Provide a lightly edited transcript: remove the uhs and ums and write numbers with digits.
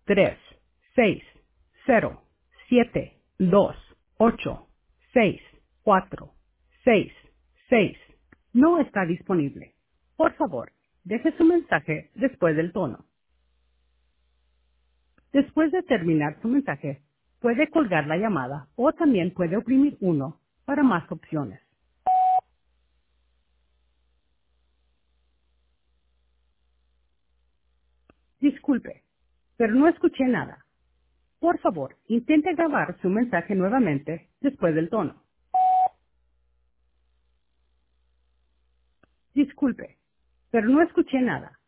3, 6, 0, 7, 2, 8, 6, 4, 6, 6 no está disponible. Por favor, deje su mensaje después del tono. Después de terminar su mensaje, puede colgar la llamada o también puede oprimir 1 para más opciones. Disculpe, pero no escuché nada. Por favor, intente grabar su mensaje nuevamente después del tono. Disculpe, pero no escuché nada.